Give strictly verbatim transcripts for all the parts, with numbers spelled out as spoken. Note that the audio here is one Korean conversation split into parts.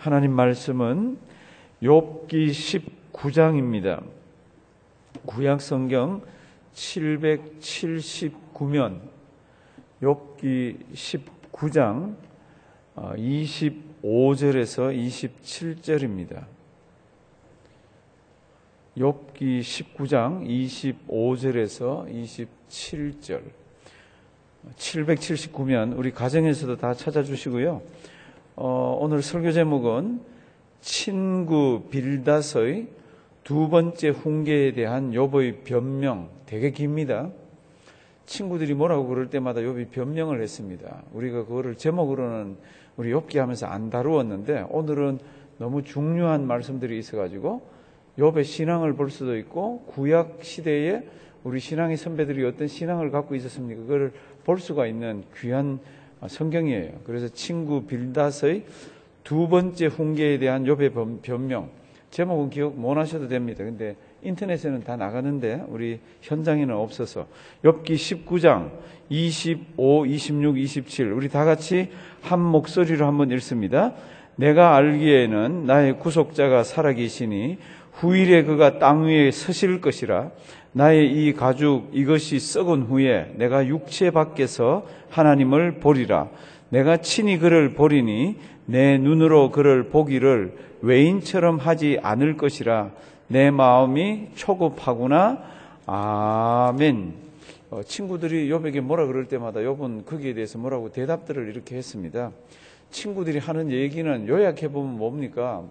하나님 말씀은 욥기 십구 장입니다. 구약 성경 칠백칠십구 면 욥기 십구 장 이십오 절에서 이십칠 절입니다. 욥기 십구 장 이십오 절에서 이십칠 절. 칠백칠십구 면 우리 가정에서도 다 찾아주시고요. 어, 오늘 설교 제목은 친구 빌닷의 두 번째 훈계에 대한 욥의 변명. 되게 깁니다. 친구들이 뭐라고 그럴 때마다 욥이 변명을 했습니다. 우리가 그거를 제목으로는 우리 욥기 하면서 안 다루었는데 오늘은 너무 중요한 말씀들이 있어가지고 욥의 신앙을 볼 수도 있고 구약 시대에 우리 신앙의 선배들이 어떤 신앙을 갖고 있었습니까? 그걸 볼 수가 있는 귀한 성경이에요. 그래서 친구 빌닷의 두 번째 훈계에 대한 욥의 변명. 제목은 기억 못 하셔도 됩니다. 근데 인터넷에는 다 나가는데 우리 현장에는 없어서 욥기 십구 장 이십오, 이십육, 이십칠 우리 다 같이 한 목소리로 한번 읽습니다. 내가 알기에는 나의 구속자가 살아계시니 후일에 그가 땅 위에 서실 것이라. 나의 이 가죽 이것이 썩은 후에 내가 육체 밖에서 하나님을 보리라. 내가 친히 그를 보리니 내 눈으로 그를 보기를 외인처럼 하지 않을 것이라. 내 마음이 초급하구나. 아멘. 어, 친구들이 욥에게 뭐라 그럴 때마다 욥은 거기에 대해서 뭐라고 대답들을 이렇게 했습니다. 친구들이 하는 얘기는 요약해보면 뭡니까?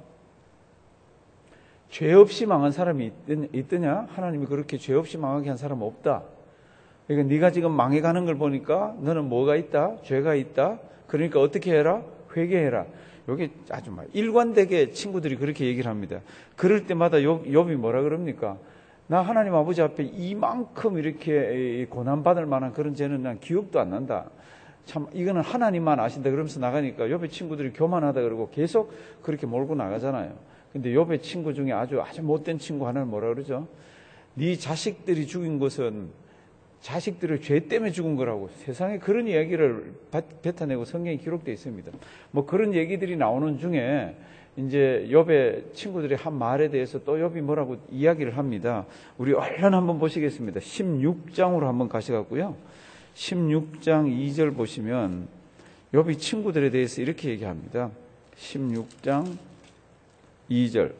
죄 없이 망한 사람이 있더냐? 하나님이 그렇게 죄 없이 망하게 한 사람은 없다. 그러니까 네가 지금 망해가는 걸 보니까 너는 뭐가 있다? 죄가 있다. 그러니까 어떻게 해라? 회개해라. 여기 아주 막 일관되게 친구들이 그렇게 얘기를 합니다. 그럴 때마다 욥, 욥이 뭐라 그럽니까? 나 하나님 아버지 앞에 이만큼 이렇게 고난받을 만한 그런 죄는 난 기억도 안 난다. 참 이거는 하나님만 아신다. 그러면서 나가니까 욥의 친구들이 교만하다 그러고 계속 그렇게 몰고 나가잖아요. 근데 욥의 친구 중에 아주 아주 못된 친구 하나는 뭐라 그러죠? 네 자식들이 죽인 것은 자식들을 죄 때문에 죽은 거라고. 세상에 그런 이야기를 뱉어내고 성경에 기록되어 있습니다. 뭐 그런 얘기들이 나오는 중에 이제 욥의 친구들이 한 말에 대해서 또 욥이 뭐라고 이야기를 합니다. 우리 얼른 한번 보시겠습니다. 십육 장으로 한번 가셔갖고요. 십육 장 이 절 보시면 욥이 친구들에 대해서 이렇게 얘기합니다. 십육 장 이 절.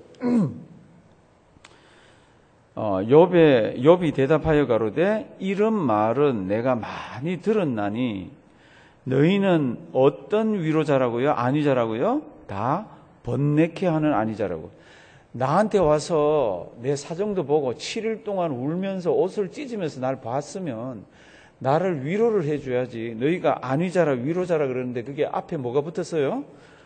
어, 욥의, 욥이 대답하여 가로되 이런 말은 내가 많이 들었나니 너희는 어떤 위로자라고요? 안위자라고요? 다 번뇌케 하는 안위자라고. 나한테 와서 내 사정도 보고 칠 일 동안 울면서 옷을 찢으면서 날 봤으면 나를 위로를 해줘야지. 너희가 안위자라 위로자라 그러는데 그게 앞에 뭐가 붙었어요?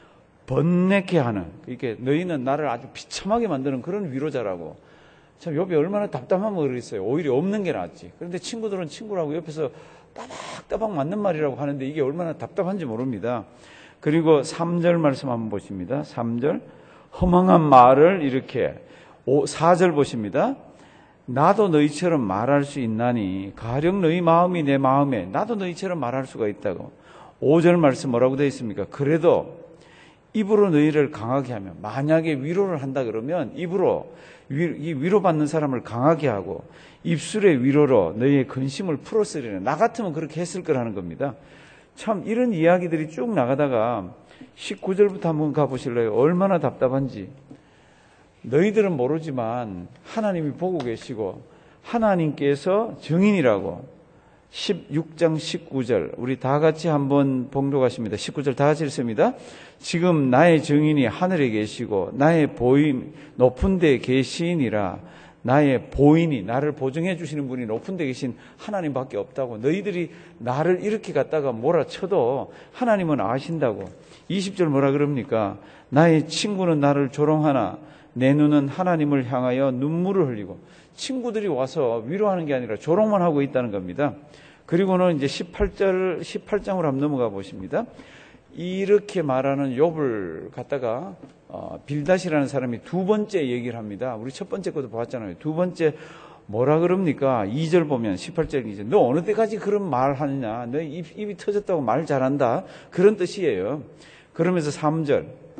번뇌케 하는. 이게 너희는 나를 아주 비참하게 만드는 그런 위로자라고. 참 욥이 얼마나 답답하면 그러겠어요. 오히려 없는 게 낫지. 그런데 친구들은 친구라고 옆에서 따박따박 맞는 말이라고 하는데 이게 얼마나 답답한지 모릅니다. 그리고 삼 절 말씀 한번 보십니다. 삼 절 허망한 말을 이렇게 사 절 보십니다. 나도 너희처럼 말할 수 있나니 가령 너희 마음이 내 마음에 나도 너희처럼 말할 수가 있다고. 오 절 말씀 뭐라고 되어 있습니까? 그래도 입으로 너희를 강하게 하면, 만약에 위로를 한다 그러면 입으로 이 위로받는 사람을 강하게 하고 입술의 위로로 너희의 근심을 풀었으리라. 나 같으면 그렇게 했을 거라는 겁니다. 참 이런 이야기들이 쭉 나가다가 십구 절부터 한번 가보실래요? 얼마나 답답한지. 너희들은 모르지만 하나님이 보고 계시고 하나님께서 증인이라고. 십육 장 십구 절 우리 다 같이 한번 봉독하십니다. 십구 절 다 같이 읽습니다. 지금 나의 증인이 하늘에 계시고 나의 보임 높은 데 계시니라. 나의 보인이 나를 보증해 주시는 분이 높은 데 계신 하나님밖에 없다고. 너희들이 나를 이렇게 갖다가 몰아쳐도 하나님은 아신다고. 이십 절 뭐라 그럽니까? 나의 친구는 나를 조롱하나 내 눈은 하나님을 향하여 눈물을 흘리고. 친구들이 와서 위로하는 게 아니라 조롱만 하고 있다는 겁니다. 그리고는 이제 십팔 절, 십팔 장으로 한번 넘어가 보십니다. 이렇게 말하는 욥을 갖다가 어, 빌닷이라는 사람이 두 번째 얘기를 합니다. 우리 첫 번째 것도 봤잖아요. 두 번째 뭐라 그럽니까? 이 절 보면 십팔 절 이 절 너 어느 때까지 그런 말 하느냐? 너 입, 입이 터졌다고 말 잘한다. 그런 뜻이에요. 그러면서 삼 절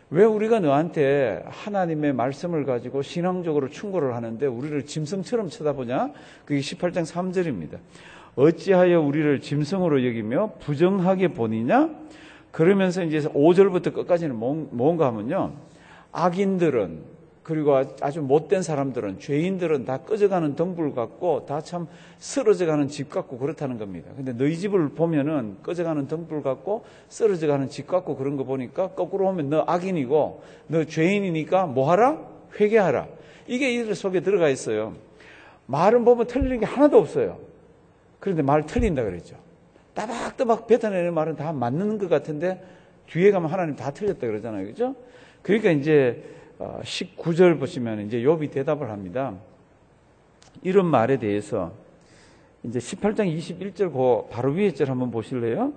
왜 우리가 너한테 하나님의 말씀을 가지고 신앙적으로 충고를 하는데 우리를 짐승처럼 쳐다보냐? 그게 십팔 장 삼 절입니다. 어찌하여 우리를 짐승으로 여기며 부정하게 보니냐? 그러면서 이제 오 절부터 끝까지는 뭔가 하면요. 악인들은, 그리고 아주 못된 사람들은, 죄인들은 다 꺼져가는 덩불 같고 다 참 쓰러져가는 집 같고 그렇다는 겁니다. 근데 너희 집을 보면은 꺼져가는 덩불 같고 쓰러져가는 집 같고 그런 거 보니까 거꾸로 보면 너 악인이고 너 죄인이니까 뭐 하라? 회개하라. 이게 이 속에 들어가 있어요. 말은 보면 틀리는 게 하나도 없어요. 그런데 말 틀린다 그랬죠. 따박따박 뱉어내는 말은 다 맞는 것 같은데 뒤에 가면 하나님 다 틀렸다 그러잖아요. 그죠? 그러니까 이제 십구 절 보시면 이제 욥이 대답을 합니다. 이런 말에 대해서 이제 십팔 장 이십일 절 그 바로 위에 절 한번 보실래요?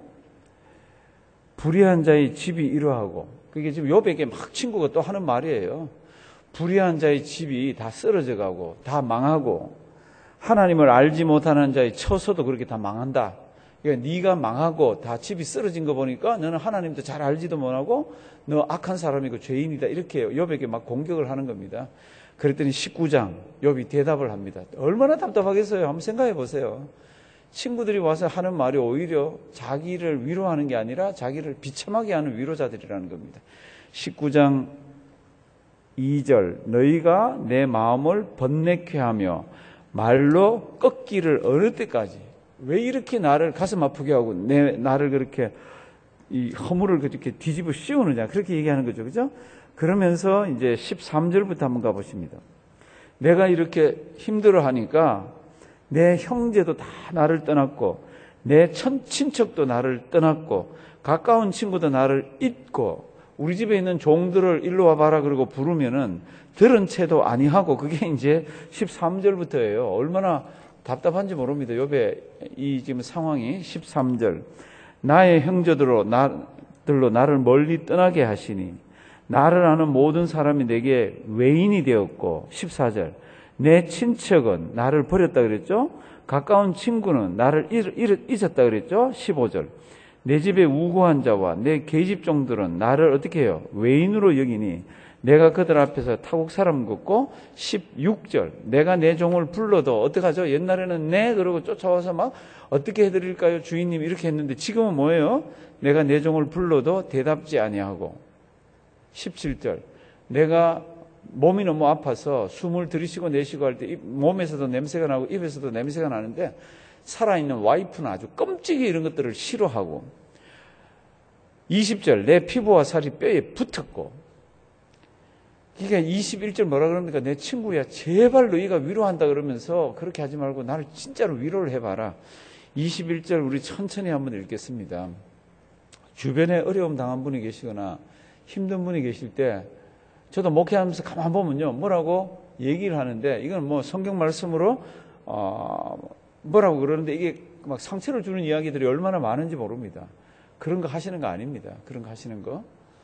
불의한 자의 집이 이러하고, 그게 지금 욥에게 막 친구가 또 하는 말이에요. 불의한 자의 집이 다 쓰러져 가고 다 망하고 하나님을 알지 못하는 자의 처소도 그렇게 다 망한다. 그러니까 네가 망하고 다 집이 쓰러진 거 보니까 너는 하나님도 잘 알지도 못하고 너 악한 사람이고 죄인이다. 이렇게 욥에게 막 공격을 하는 겁니다. 그랬더니 십구 장 욥이 대답을 합니다. 얼마나 답답하겠어요. 한번 생각해 보세요. 친구들이 와서 하는 말이 오히려 자기를 위로하는 게 아니라 자기를 비참하게 하는 위로자들이라는 겁니다. 십구 장 이 절 너희가 내 마음을 번뇌케 하며 말로 꺾기를 어느 때까지, 왜 이렇게 나를 가슴 아프게 하고 내 나를 그렇게 이 허물을 그렇게 뒤집어 씌우느냐, 그렇게 얘기하는 거죠. 그죠? 그러면서 이제 십삼 절부터 한번 가보십니다. 내가 이렇게 힘들어 하니까 내 형제도 다 나를 떠났고 내 친척도 나를 떠났고 가까운 친구도 나를 잊고 우리 집에 있는 종들을 일로 와봐라 그러고 부르면은 들은 채도 아니하고, 그게 이제 십삼 절부터예요. 얼마나 답답한지 모릅니다. 욥의 이 지금 상황이. 십삼 절 나의 형제들로 나들로 나를 멀리 떠나게 하시니 나를 아는 모든 사람이 내게 외인이 되었고, 십사 절 내 친척은 나를 버렸다 그랬죠. 가까운 친구는 나를 잊었다 그랬죠. 십오 절 내 집에 우고한 자와 내 계집 종들은 나를 어떻게 해요? 외인으로 여기니 내가 그들 앞에서 타국 사람 같고, 십육 절 내가 내 종을 불러도 어떡하죠? 옛날에는 네 그러고 쫓아와서 막 어떻게 해드릴까요 주인님 이렇게 했는데 지금은 뭐예요? 내가 내 종을 불러도 대답지 아니하고, 십칠 절 내가 몸이 너무 아파서 숨을 들이쉬고 내쉬고 할 때 몸에서도 냄새가 나고 입에서도 냄새가 나는데 살아있는 와이프는 아주 끔찍이 이런 것들을 싫어하고, 이십 절 내 피부와 살이 뼈에 붙었고, 그러니까 이십일 절 뭐라 그럽니까? 내 친구야 제발 너희가 위로한다 그러면서 그렇게 하지 말고 나를 진짜로 위로를 해봐라. 이십일 절 우리 천천히 한번 읽겠습니다. 주변에 어려움 당한 분이 계시거나 힘든 분이 계실 때 저도 목회하면서 가만 보면요 뭐라고 얘기를 하는데, 이건 뭐 성경 말씀으로 어 뭐라고 그러는데 이게 막 상처를 주는 이야기들이 얼마나 많은지 모릅니다. 그런 거 하시는 거 아닙니다. 그런 거 하시는 거.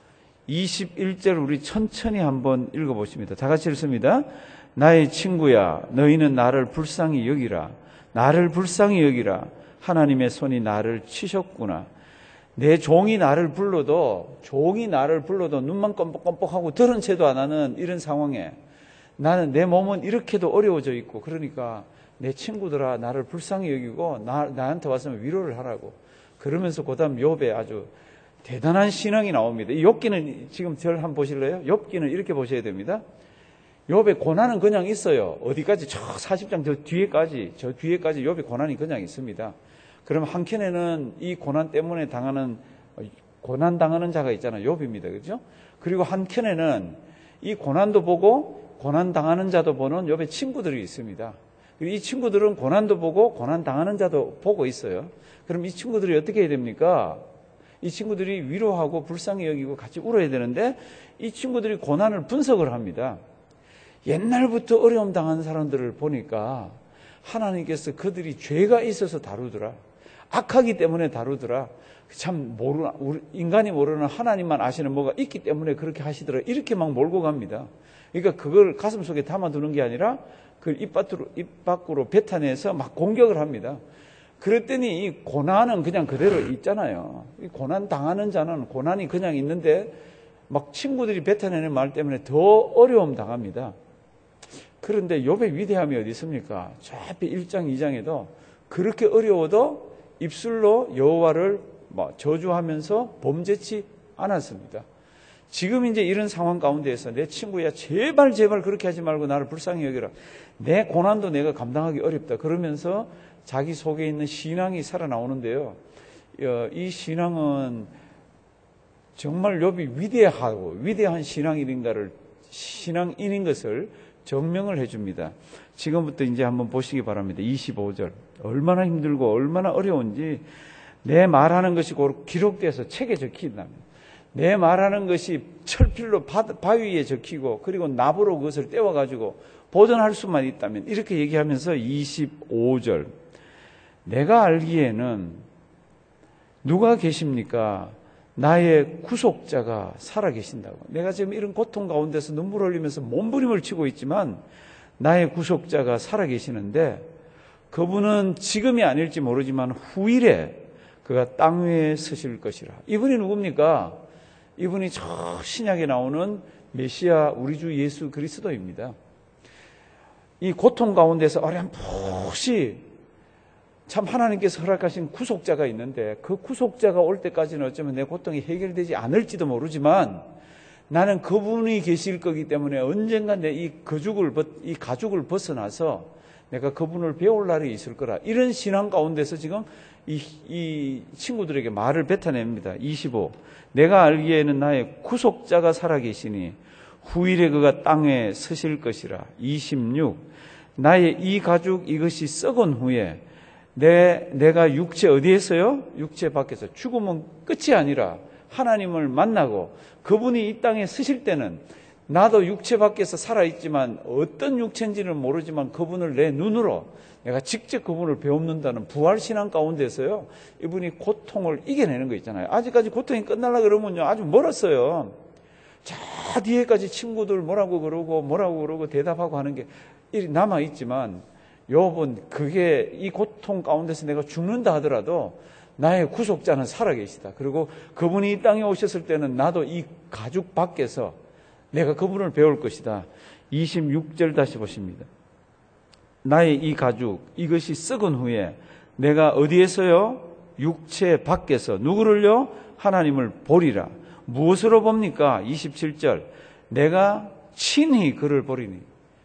이십일 절 우리 천천히 한번 읽어보십니다. 다 같이 읽습니다. 나의 친구야 너희는 나를 불쌍히 여기라. 나를 불쌍히 여기라. 하나님의 손이 나를 치셨구나. 내 종이 나를 불러도 종이 나를 불러도 눈만 껌뻑껌뻑하고 들은 채도 안 하는 이런 상황에 나는 내 몸은 이렇게도 어려워져 있고, 그러니까 내 친구들아 나를 불쌍히 여기고 나, 나한테 왔으면 위로를 하라고. 그러면서 그 다음 욥에 아주 대단한 신앙이 나옵니다. 이 욥기는 지금 절 한번 보실래요? 욥기는 이렇게 보셔야 됩니다. 욥의 고난은 그냥 있어요. 어디까지? 저 사십 장 저 뒤에까지, 저 뒤에까지 욥의 고난이 그냥 있습니다. 그럼 한켠에는 이 고난 때문에 당하는, 고난 당하는 자가 있잖아요. 욥입니다. 그렇죠? 그리고 한켠에는 이 고난도 보고 고난 당하는 자도 보는 욥의 친구들이 있습니다. 이 친구들은 고난도 보고 고난 당하는 자도 보고 있어요. 그럼 이 친구들이 어떻게 해야 됩니까? 이 친구들이 위로하고 불쌍히 여기고 같이 울어야 되는데, 이 친구들이 고난을 분석을 합니다. 옛날부터 어려움 당한 사람들을 보니까 하나님께서 그들이 죄가 있어서 다루더라. 악하기 때문에 다루더라. 참 모르나, 인간이 모르는 하나님만 아시는 뭐가 있기 때문에 그렇게 하시더라. 이렇게 막 몰고 갑니다. 그러니까 그걸 가슴속에 담아두는 게 아니라 그걸 입 밖으로, 입 밖으로 뱉어내서 막 공격을 합니다. 그랬더니 이 고난은 그냥 그대로 있잖아요. 이 고난 당하는 자는 고난이 그냥 있는데 막 친구들이 뱉어내는 말 때문에 더 어려움 당합니다. 그런데 욥의 위대함이 어디 있습니까? 저 앞에 일 장, 이 장에도 그렇게 어려워도 입술로 여호와를 저주하면서 범죄치 않았습니다. 지금 이제 이런 상황 가운데에서 내 친구야, 제발 제발 그렇게 하지 말고 나를 불쌍히 여겨라. 내 고난도 내가 감당하기 어렵다. 그러면서 자기 속에 있는 신앙이 살아나오는데요. 이 신앙은 정말 욥이 위대하고 위대한 신앙인인가를 신앙인인 것을 증명을 해줍니다. 지금부터 이제 한번 보시기 바랍니다. 이십오 절. 얼마나 힘들고 얼마나 어려운지 내 말하는 것이 기록돼서 책에 적힌답니다. 내 말하는 것이 철필로 바위 위에 적히고 그리고 나무로 그것을 떼어가지고 보존할 수만 있다면, 이렇게 얘기하면서 이십오 절. 내가 알기에는 누가 계십니까? 나의 구속자가 살아계신다고. 내가 지금 이런 고통 가운데서 눈물 흘리면서 몸부림을 치고 있지만 나의 구속자가 살아계시는데 그분은 지금이 아닐지 모르지만 후일에 그가 땅 위에 서실 것이라. 이분이 누굽니까? 이분이 저 신약에 나오는 메시아 우리 주 예수 그리스도입니다. 이 고통 가운데서 어렴풋이 참 하나님께서 허락하신 구속자가 있는데 그 구속자가 올 때까지는 어쩌면 내 고통이 해결되지 않을지도 모르지만 나는 그분이 계실 거기 때문에 언젠가 내 이 거죽을, 이 가죽을 벗어나서 내가 그분을 배울 날이 있을 거라. 이런 신앙 가운데서 지금 이, 이 친구들에게 말을 뱉어냅니다. 이십오. 내가 알기에는 나의 구속자가 살아계시니 후일에 그가 땅에 서실 것이라. 이십육. 나의 이 가죽 이것이 썩은 후에 내, 내가 육체 어디에서요? 육체 밖에서. 죽으면 끝이 아니라 하나님을 만나고 그분이 이 땅에 서실 때는 나도 육체 밖에서 살아있지만 어떤 육체인지는 모르지만 그분을 내 눈으로 내가 직접 그분을 배웁는다는 부활신앙 가운데서요, 이분이 고통을 이겨내는 거 있잖아요. 아직까지 고통이 끝날라 그러면요, 아주 멀었어요. 저 뒤에까지 친구들 뭐라고 그러고 뭐라고 그러고 대답하고 하는 게 남아있지만 욥은 그게 이 고통 가운데서 내가 죽는다 하더라도 나의 구속자는 살아계시다. 그리고 그분이 이 땅에 오셨을 때는 나도 이 가죽 밖에서 내가 그분을 배울 것이다. 이십육 절 다시 보십니다. 나의 이 가죽 이것이 썩은 후에 내가 어디에서요? 육체 밖에서 누구를요? 하나님을 보리라. 무엇으로 봅니까? 이십칠 절. 내가 친히 그를 보리니.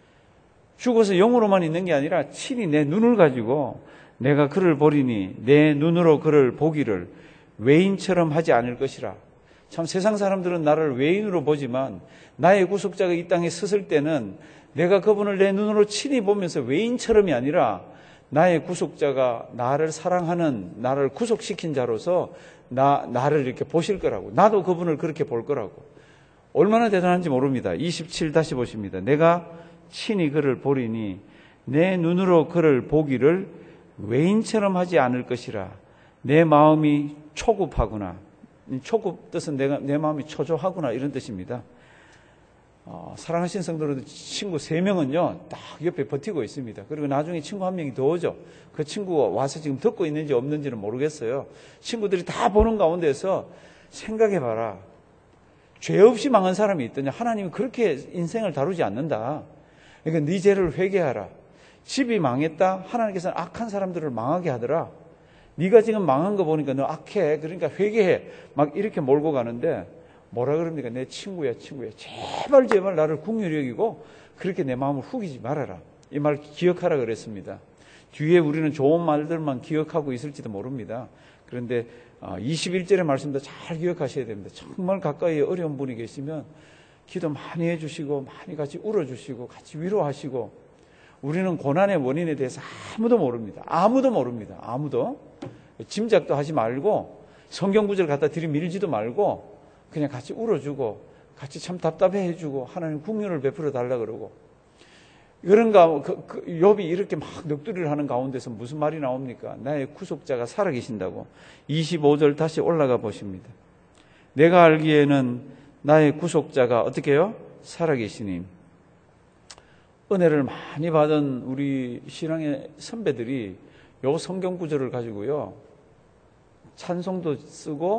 죽어서 영으로만 있는 게 아니라 친히 내 눈을 가지고 내가 그를 보리니 내 눈으로 그를 보기를 외인처럼 하지 않을 것이라. 참 세상 사람들은 나를 외인으로 보지만 나의 구속자가 이 땅에 섰을 때는 내가 그분을 내 눈으로 친히 보면서 외인처럼이 아니라 나의 구속자가 나를 사랑하는, 나를 구속시킨 자로서 나, 나를 이렇게 보실 거라고. 나도 그분을 그렇게 볼 거라고. 얼마나 대단한지 모릅니다. 이십칠 다시 보십니다. 내가 친히 그를 보리니 내 눈으로 그를 보기를 외인처럼 하지 않을 것이라. 내 마음이 초급하구나. 초급 뜻은 내가, 내 마음이 초조하구나 이런 뜻입니다. 어, 사랑하신 성도들 친구 세 명은요 딱 옆에 버티고 있습니다. 그리고 나중에 친구 한 명이 더 오죠. 그 친구가 와서 지금 듣고 있는지 없는지는 모르겠어요. 친구들이 다 보는 가운데서 생각해봐라. 죄 없이 망한 사람이 있더냐. 하나님이 그렇게 인생을 다루지 않는다. 그러니까 네 죄를 회개하라. 집이 망했다. 하나님께서는 악한 사람들을 망하게 하더라. 네가 지금 망한 거 보니까 너 악해. 그러니까 회개해. 막 이렇게 몰고 가는데 뭐라 그럽니까? 내 친구야, 친구야. 제발, 제발 나를 긍휼히 여기고 그렇게 내 마음을 후기지 말아라. 이 말 기억하라 그랬습니다. 뒤에 우리는 좋은 말들만 기억하고 있을지도 모릅니다. 그런데 이십일 절의 말씀도 잘 기억하셔야 됩니다. 정말 가까이에 어려운 분이 계시면 기도 많이 해주시고 많이 같이 울어주시고 같이 위로하시고. 우리는 고난의 원인에 대해서 아무도 모릅니다. 아무도 모릅니다. 아무도. 짐작도 하지 말고 성경 구절 갖다 들이밀지도 말고 그냥 같이 울어주고 같이 참 답답해 해주고 하나님 긍휼을 베풀어 달라 그러고. 그런가 그, 그 욥이 이렇게 막 넋두리를 하는 가운데서 무슨 말이 나옵니까? 나의 구속자가 살아계신다고. 이십오 절 다시 올라가 보십니다. 내가 알기에는 나의 구속자가 어떻게 해요? 살아계시니. 은혜를 많이 받은 우리 신앙의 선배들이 요 성경 구절을 가지고요 찬송도 쓰고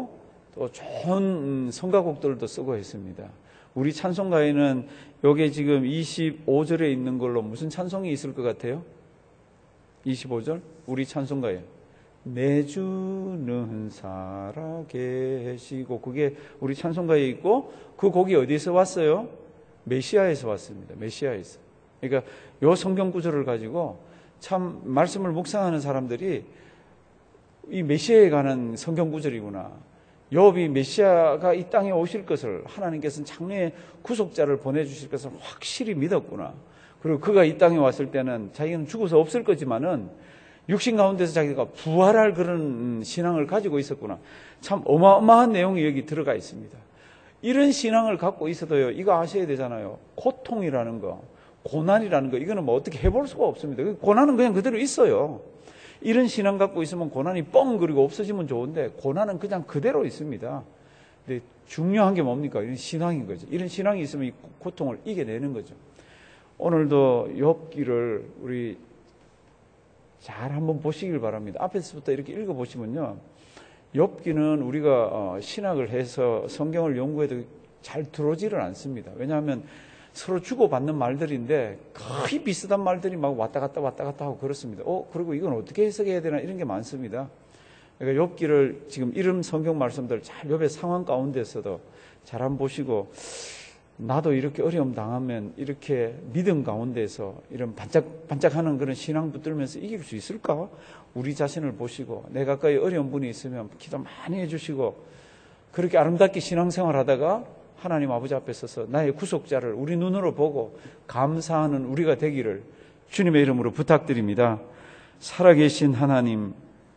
또 좋은 성가곡들도 쓰고 했습니다. 우리 찬송가에는 여기 지금 이십오 절에 있는 걸로 무슨 찬송이 있을 것 같아요? 이십오 절? 우리 찬송가에 내 주는 살아계시고, 그게 우리 찬송가에 있고, 그 곡이 어디서 왔어요? 메시아에서 왔습니다. 메시아에서. 그러니까 요 성경 구절을 가지고 참 말씀을 묵상하는 사람들이 이 메시아에 관한 성경 구절이구나, 욥이 메시아가 이 땅에 오실 것을, 하나님께서는 장래에 구속자를 보내주실 것을 확실히 믿었구나. 그리고 그가 이 땅에 왔을 때는 자기는 죽어서 없을 거지만은 육신 가운데서 자기가 부활할 그런 신앙을 가지고 있었구나. 참 어마어마한 내용이 여기 들어가 있습니다. 이런 신앙을 갖고 있어도요, 이거 아셔야 되잖아요. 고통이라는 거, 고난이라는 거, 이거는 뭐 어떻게 해볼 수가 없습니다. 고난은 그냥 그대로 있어요. 이런 신앙 갖고 있으면 고난이 뻥 그리고 없어지면 좋은데, 고난은 그냥 그대로 있습니다. 근데 중요한 게 뭡니까? 이런 신앙인 거죠. 이런 신앙이 있으면 이 고통을 이겨내는 거죠. 오늘도 욥기를 우리 잘 한번 보시길 바랍니다. 앞에서부터 이렇게 읽어보시면요, 욥기는 우리가 신학을 해서 성경을 연구해도 잘 들어오지를 않습니다. 왜냐하면 서로 주고받는 말들인데 거의 비슷한 말들이 막 왔다 갔다 왔다 갔다 하고 그렇습니다. 어, 그리고 이건 어떻게 해석해야 되나, 이런 게 많습니다. 그러니까 욥기를 지금 이런 성경 말씀들 잘 욥의 상황 가운데서도 잘 한번 보시고, 나도 이렇게 어려움 당하면 이렇게 믿음 가운데서 이런 반짝 반짝하는 그런 신앙 붙들면서 이길 수 있을까? 우리 자신을 보시고, 내 가까이 어려운 분이 있으면 기도 많이 해주시고, 그렇게 아름답게 신앙생활 하다가 하나님 아버지 앞에 서서 나의 구속자를 우리 눈으로 보고 감사하는 우리가 되기를 주님의 이름으로 부탁드립니다. 살아계신 하나님,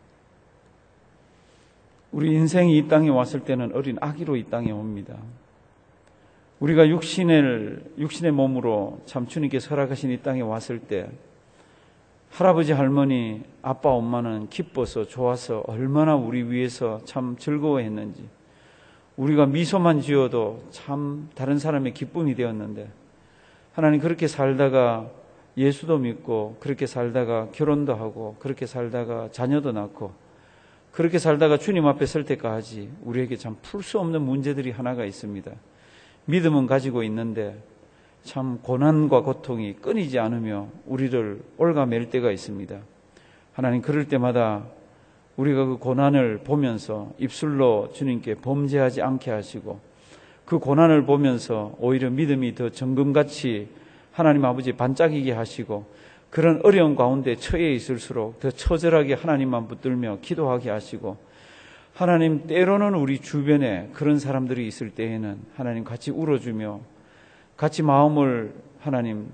우리 인생이 이 땅에 왔을 때는 어린 아기로 이 땅에 옵니다. 우리가 육신을, 육신의 몸으로 참 주님께서 허락하신 이 땅에 왔을 때 할아버지, 할머니, 아빠, 엄마는 기뻐서 좋아서 얼마나 우리 위해서 참 즐거워했는지, 우리가 미소만 지어도 참 다른 사람의 기쁨이 되었는데, 하나님 그렇게 살다가 예수도 믿고, 그렇게 살다가 결혼도 하고, 그렇게 살다가 자녀도 낳고, 그렇게 살다가 주님 앞에 설 때까지 우리에게 참 풀 수 없는 문제들이 하나가 있습니다. 믿음은 가지고 있는데 참 고난과 고통이 끊이지 않으며 우리를 올가맬 때가 있습니다. 하나님, 그럴 때마다 우리가 그 고난을 보면서 입술로 주님께 범죄하지 않게 하시고, 그 고난을 보면서 오히려 믿음이 더 정금같이 하나님 아버지 반짝이게 하시고, 그런 어려운 가운데 처해 있을수록 더 처절하게 하나님만 붙들며 기도하게 하시고, 하나님 때로는 우리 주변에 그런 사람들이 있을 때에는 하나님 같이 울어주며 같이 마음을 하나님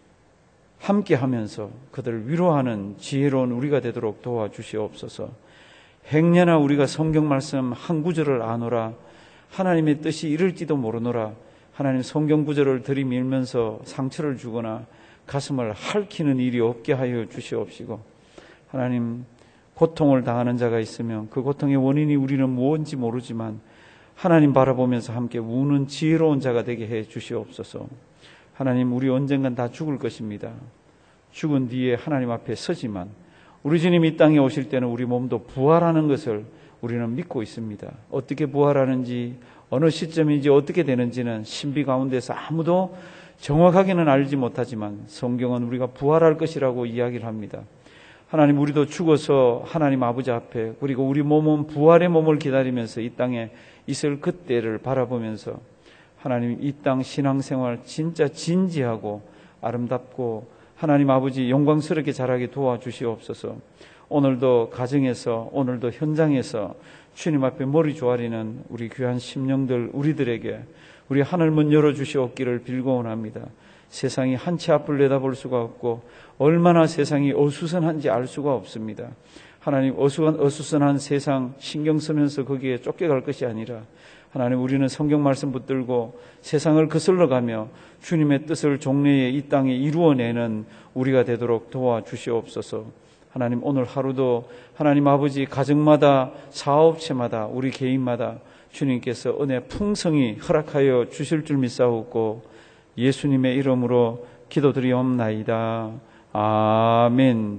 함께 하면서 그들을 위로하는 지혜로운 우리가 되도록 도와주시옵소서. 행여나 우리가 성경 말씀 한 구절을 아노라, 하나님의 뜻이 이럴지도 모르노라, 하나님 성경 구절을 들이밀면서 상처를 주거나 가슴을 핥히는 일이 없게 하여 주시옵시고, 하나님 고통을 당하는 자가 있으면 그 고통의 원인이 우리는 무엇인지 모르지만 하나님 바라보면서 함께 우는 지혜로운 자가 되게 해 주시옵소서. 하나님, 우리 언젠간 다 죽을 것입니다. 죽은 뒤에 하나님 앞에 서지만 우리 주님 이 땅에 오실 때는 우리 몸도 부활하는 것을 우리는 믿고 있습니다. 어떻게 부활하는지, 어느 시점인지, 어떻게 되는지는 신비 가운데서 아무도 정확하게는 알지 못하지만 성경은 우리가 부활할 것이라고 이야기를 합니다. 하나님, 우리도 죽어서 하나님 아버지 앞에, 그리고 우리 몸은 부활의 몸을 기다리면서 이 땅에 있을 그때를 바라보면서 하나님 이 땅 신앙생활 진짜 진지하고 아름답고 하나님 아버지 영광스럽게 자라게 도와주시옵소서. 오늘도 가정에서, 오늘도 현장에서 주님 앞에 머리 조아리는 우리 귀한 심령들, 우리들에게 우리 하늘문 열어주시옵기를 빌고원합니다. 세상이 한 치 앞을 내다볼 수가 없고 얼마나 세상이 어수선한지 알 수가 없습니다. 하나님, 어수선, 어수선한 세상 신경 쓰면서 거기에 쫓겨갈 것이 아니라 하나님, 우리는 성경 말씀 붙들고 세상을 거슬러가며 주님의 뜻을 종래에 이 땅에 이루어내는 우리가 되도록 도와주시옵소서. 하나님, 오늘 하루도 하나님 아버지 가정마다, 사업체마다, 우리 개인마다 주님께서 은혜 풍성히 허락하여 주실 줄 믿사옵고 예수님의 이름으로 기도드리옵나이다. 아멘.